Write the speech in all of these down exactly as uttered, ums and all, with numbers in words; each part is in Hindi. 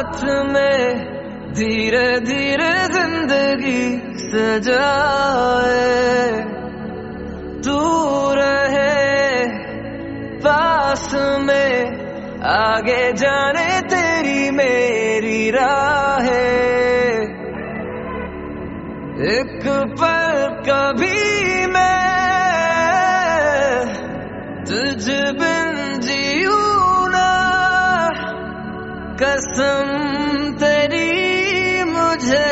साथ में धीरे धीरे जिंदगी सजाए, तू रहे पास में, आगे जाने तेरी मेरी राहें। एक पल कभी मैं तुझ बिन जीऊं ना, कसम तेरी मुझे।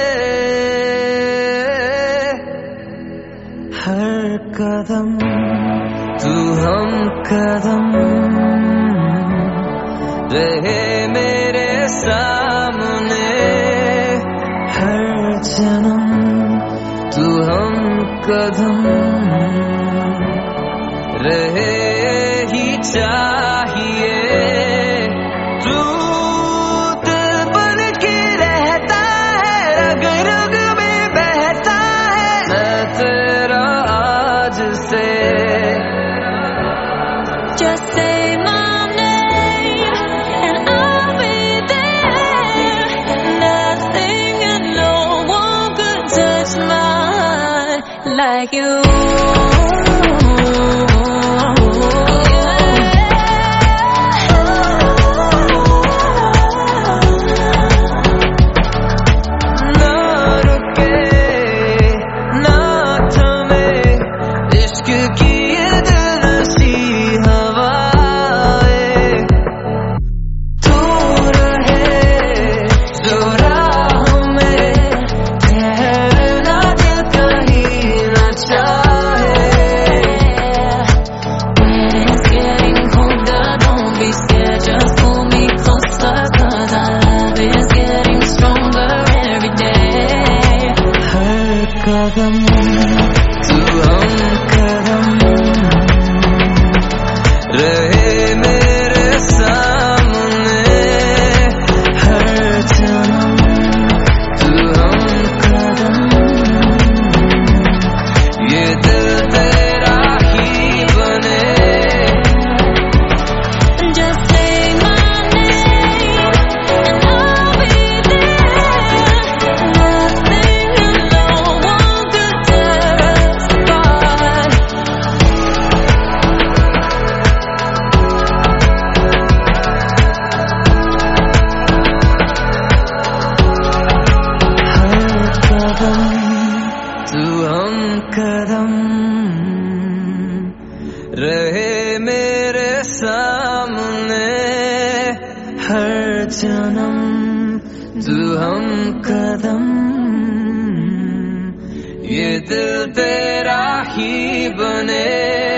हर कदम तू हम कदम रहे मेरे सामने, हर जन्म तू हम कदम रहे ही चाहिए। तू दिल बन के रहता है, रग रग में बहता है, मैं तेरा आज से। Just say my name and I'll be there. Nothing and no one could touch my heart like you. कदम तू हम कदम रहे मेरे सामने, हर जन्म तू हम कदम, ये दिल तेरा ही बने। Just say my name and I'll be there. Nothing and no one could tear us apart. हर कदम तू हम कदम रहे मेरे सामने, हर जन्म तू हम कदम, ये दिल तेरा ही बने।